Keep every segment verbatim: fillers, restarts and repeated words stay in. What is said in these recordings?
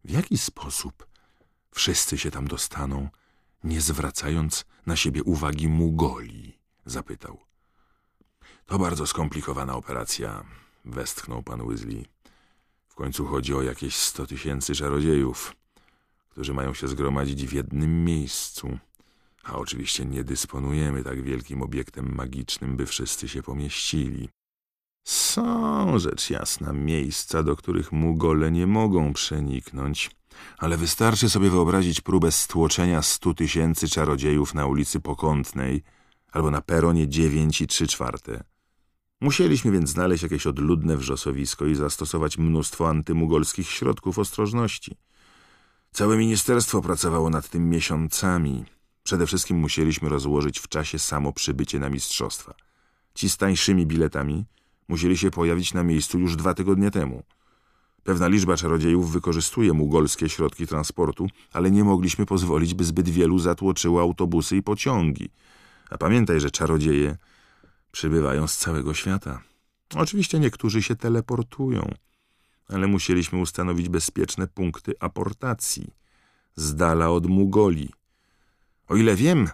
W jaki sposób wszyscy się tam dostaną, nie zwracając na siebie uwagi Mugoli? Zapytał. To bardzo skomplikowana operacja, westchnął pan Weasley. W końcu chodzi o jakieś sto tysięcy czarodziejów, którzy mają się zgromadzić w jednym miejscu. A oczywiście nie dysponujemy tak wielkim obiektem magicznym, by wszyscy się pomieścili. Są, rzecz jasna, miejsca, do których Mugole nie mogą przeniknąć, ale wystarczy sobie wyobrazić próbę stłoczenia stu tysięcy czarodziejów na ulicy Pokątnej albo na peronie dziewięć i trzy czwarte. Musieliśmy więc znaleźć jakieś odludne wrzosowisko i zastosować mnóstwo antymugolskich środków ostrożności. Całe ministerstwo pracowało nad tym miesiącami. Przede wszystkim musieliśmy rozłożyć w czasie samo przybycie na mistrzostwa. Ci z tańszymi biletami musieli się pojawić na miejscu już dwa tygodnie temu. Pewna liczba czarodziejów wykorzystuje mugolskie środki transportu, ale nie mogliśmy pozwolić, by zbyt wielu zatłoczyło autobusy i pociągi. A pamiętaj, że czarodzieje przybywają z całego świata. Oczywiście niektórzy się teleportują, ale musieliśmy ustanowić bezpieczne punkty aportacji, z dala od Mugoli. O ile wiem,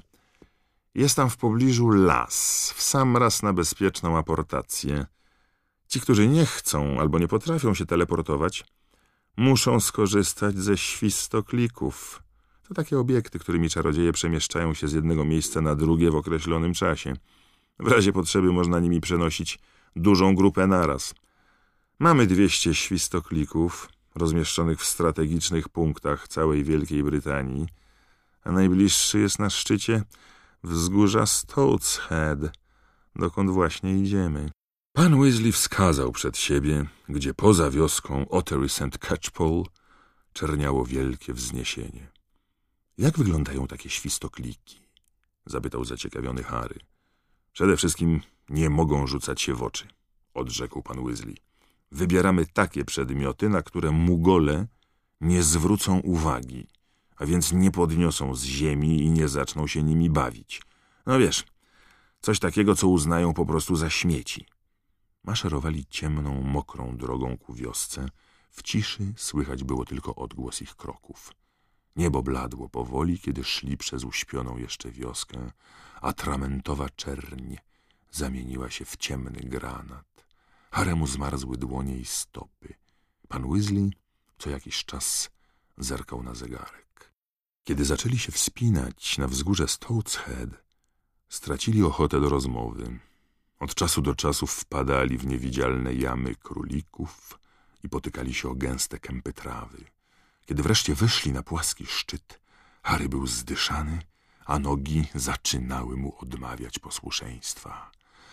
jest tam w pobliżu las, w sam raz na bezpieczną aportację. Ci, którzy nie chcą albo nie potrafią się teleportować, muszą skorzystać ze świstoklików. To takie obiekty, którymi czarodzieje przemieszczają się z jednego miejsca na drugie w określonym czasie. W razie potrzeby można nimi przenosić dużą grupę naraz. Mamy dwieście świstoklików rozmieszczonych w strategicznych punktach całej Wielkiej Brytanii, a najbliższy jest na szczycie wzgórza Stoats Head, dokąd właśnie idziemy. Pan Weasley wskazał przed siebie, gdzie poza wioską Ottery Saint Catchpole czerniało wielkie wzniesienie. Jak wyglądają takie świstokliki? Zapytał zaciekawiony Harry. Przede wszystkim nie mogą rzucać się w oczy, odrzekł pan Weasley. Wybieramy takie przedmioty, na które Mugole nie zwrócą uwagi, a więc nie podniosą z ziemi i nie zaczną się nimi bawić. No wiesz, coś takiego, co uznają po prostu za śmieci. Maszerowali ciemną, mokrą drogą ku wiosce. W ciszy słychać było tylko odgłos ich kroków. Niebo bladło powoli, kiedy szli przez uśpioną jeszcze wioskę, a tramentowa czerń zamieniła się w ciemny granat. Haremu zmarzły dłonie i stopy. Pan Weasley co jakiś czas zerkał na zegarek. Kiedy zaczęli się wspinać na wzgórze Stoats Head, stracili ochotę do rozmowy. Od czasu do czasu wpadali w niewidzialne jamy królików i potykali się o gęste kępy trawy. Kiedy wreszcie wyszli na płaski szczyt, Harry był zdyszany, a nogi zaczynały mu odmawiać posłuszeństwa.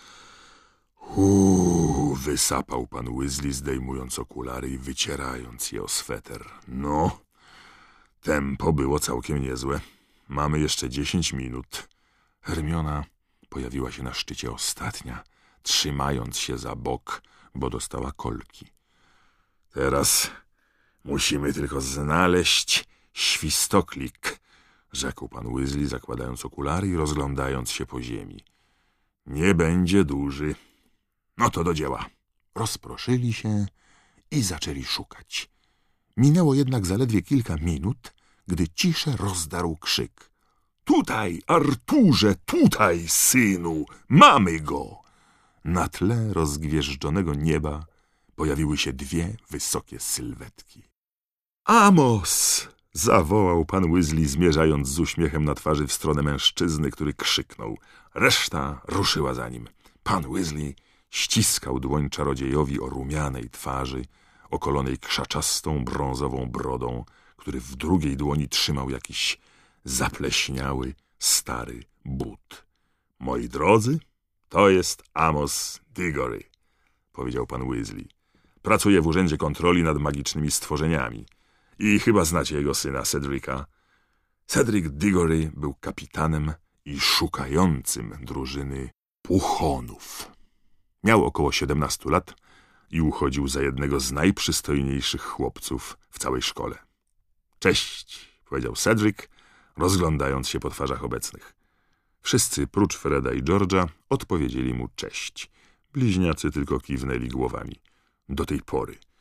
Uuu, wysapał pan Weasley, zdejmując okulary i wycierając je o sweter. No, tempo było całkiem niezłe. Mamy jeszcze dziesięć minut. Hermiona pojawiła się na szczycie ostatnia, trzymając się za bok, bo dostała kolki. Teraz musimy tylko znaleźć świstoklik, rzekł pan Weasley, zakładając okulary i rozglądając się po ziemi. Nie będzie duży. No to do dzieła. Rozproszyli się i zaczęli szukać. Minęło jednak zaledwie kilka minut, gdy ciszę rozdarł krzyk. Tutaj, Arturze, tutaj, synu, mamy go! Na tle rozgwieżdżonego nieba pojawiły się dwie wysokie sylwetki. Amos! Zawołał pan Weasley, zmierzając z uśmiechem na twarzy w stronę mężczyzny, który krzyknął. Reszta ruszyła za nim. Pan Weasley ściskał dłoń czarodziejowi o rumianej twarzy, okolonej krzaczastą, brązową brodą, który w drugiej dłoni trzymał jakiś zapleśniały, stary but. Moi drodzy, to jest Amos Diggory, powiedział pan Weasley. Pracuje w Urzędzie Kontroli nad Magicznymi Stworzeniami i chyba znacie jego syna Cedrika. Cedric Diggory był kapitanem i szukającym drużyny Puchonów. Miał około siedemnastu lat i uchodził za jednego z najprzystojniejszych chłopców w całej szkole. Cześć, powiedział Cedric, rozglądając się po twarzach obecnych. Wszyscy, prócz Freda i George'a, odpowiedzieli mu cześć. Bliźniacy tylko kiwnęli głowami. Do tej pory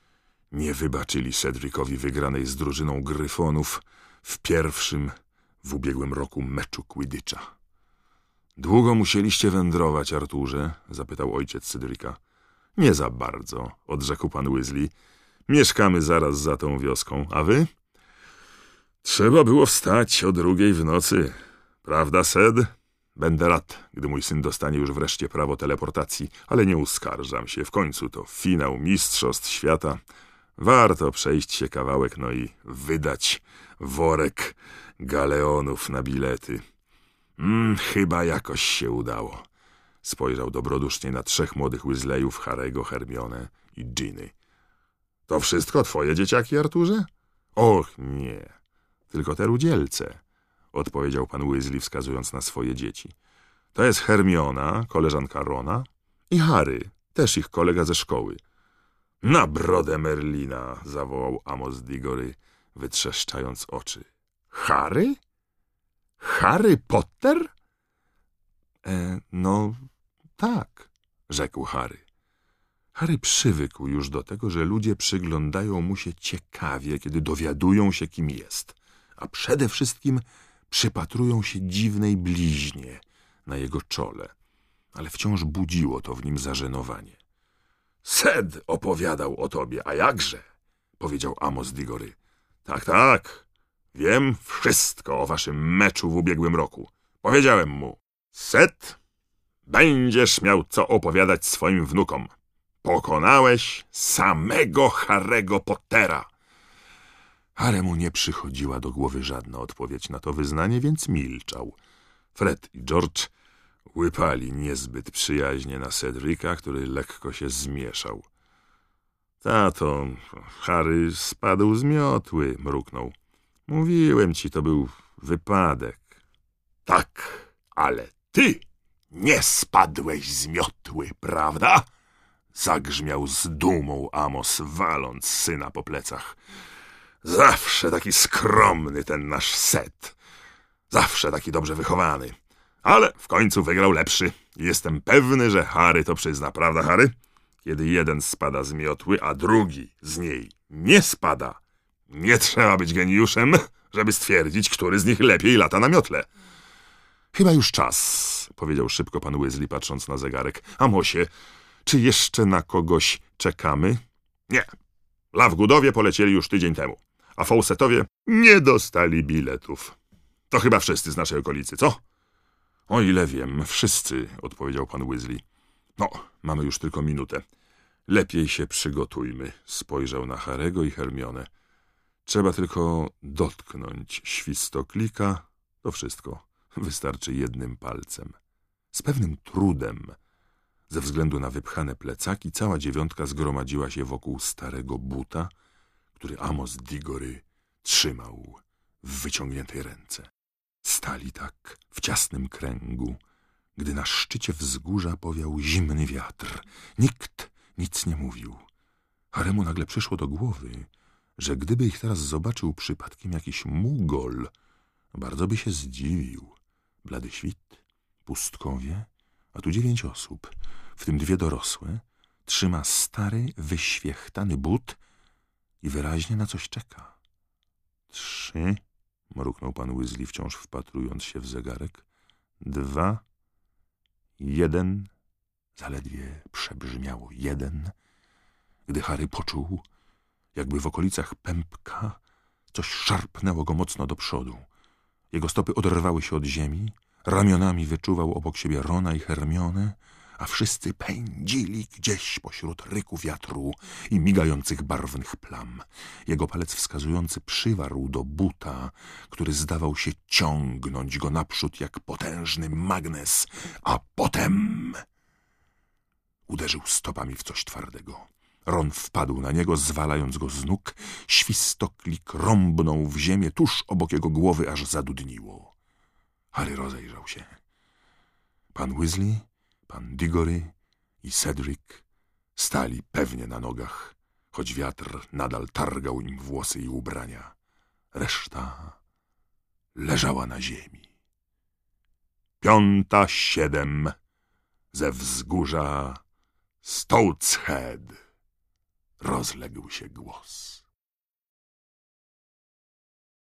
nie wybaczyli Cedricowi wygranej z drużyną Gryfonów w pierwszym w ubiegłym roku meczu Quidditcha. Długo musieliście wędrować, Arturze? Zapytał ojciec Cedrica. Nie za bardzo, odrzekł pan Weasley. Mieszkamy zaraz za tą wioską, a wy? Trzeba było wstać o drugiej w nocy. Prawda, Ced? Będę rad, gdy mój syn dostanie już wreszcie prawo teleportacji, ale nie uskarżam się. W końcu to finał Mistrzostw Świata. Warto przejść się kawałek, no i wydać worek galeonów na bilety. Mm, chyba jakoś się udało. Spojrzał dobrodusznie na trzech młodych Weasleyów, Harry'ego, Hermionę i Ginny. To wszystko twoje dzieciaki, Arturze? Och, nie. Tylko te rudzielce, odpowiedział pan Weasley, wskazując na swoje dzieci. To jest Hermiona, koleżanka Rona, i Harry, też ich kolega ze szkoły. Na brodę Merlina, zawołał Amos Diggory, wytrzeszczając oczy. Harry? Harry Potter? E, no, tak, rzekł Harry. Harry przywykł już do tego, że ludzie przyglądają mu się ciekawie, kiedy dowiadują się, kim jest, a przede wszystkim przypatrują się dziwnej bliźnie na jego czole, ale wciąż budziło to w nim zażenowanie. Ced opowiadał o tobie, a jakże? Powiedział Amos Diggory. Tak, tak, wiem wszystko o waszym meczu w ubiegłym roku. Powiedziałem mu, Ced, będziesz miał co opowiadać swoim wnukom. Pokonałeś samego Harry'ego Pottera. Harry'emu nie przychodziła do głowy żadna odpowiedź na to wyznanie, więc milczał. Fred i George łypali niezbyt przyjaźnie na Cedrica, który lekko się zmieszał. Tato, Harry spadł z miotły, mruknął. Mówiłem ci, to był wypadek. Tak, ale ty nie spadłeś z miotły, prawda? Zagrzmiał z dumą Amos, waląc syna po plecach. Zawsze taki skromny ten nasz Ced. Zawsze taki dobrze wychowany. Ale w końcu wygrał lepszy. Jestem pewny, że Harry to przyzna, prawda, Harry? Kiedy jeden spada z miotły, a drugi z niej nie spada, nie trzeba być geniuszem, żeby stwierdzić, który z nich lepiej lata na miotle. Chyba już czas, powiedział szybko pan Weasley, patrząc na zegarek. Amosie, czy jeszcze na kogoś czekamy? Nie. Lovegodowie polecieli już tydzień temu, a Fawcettowie nie dostali biletów. To chyba wszyscy z naszej okolicy, co? O ile wiem, wszyscy, odpowiedział pan Weasley. No, mamy już tylko minutę. Lepiej się przygotujmy, spojrzał na Harry'ego i Hermionę. Trzeba tylko dotknąć świstoklika, to wszystko. Wystarczy jednym palcem. Z pewnym trudem, ze względu na wypchane plecaki, cała dziewiątka zgromadziła się wokół starego buta, który Amos Diggory trzymał w wyciągniętej ręce. Stali tak w ciasnym kręgu, gdy na szczycie wzgórza powiał zimny wiatr. Nikt nic nie mówił. Harry'emu nagle przyszło do głowy, że gdyby ich teraz zobaczył przypadkiem jakiś mugol, bardzo by się zdziwił. Blady świt, pustkowie, a tu dziewięć osób, w tym dwie dorosłe, trzyma stary, wyświechtany but i wyraźnie na coś czeka. Trzy, mruknął pan Weasley, wciąż wpatrując się w zegarek. Dwa, jeden, zaledwie przebrzmiało jeden, gdy Harry poczuł, jakby w okolicach pępka coś szarpnęło go mocno do przodu. Jego stopy oderwały się od ziemi, ramionami wyczuwał obok siebie Rona i Hermionę, a wszyscy pędzili gdzieś pośród ryku wiatru i migających barwnych plam. Jego palec wskazujący przywarł do buta, który zdawał się ciągnąć go naprzód jak potężny magnes, a potem uderzył stopami w coś twardego. Ron wpadł na niego, zwalając go z nóg. Świstoklik rąbnął w ziemię tuż obok jego głowy, aż zadudniło. Harry rozejrzał się. Pan Weasley, pan Diggory i Cedric stali pewnie na nogach, choć wiatr nadal targał im włosy i ubrania. Reszta leżała na ziemi. Piąta siedem ze wzgórza Stoat's Head. rozległ się głos.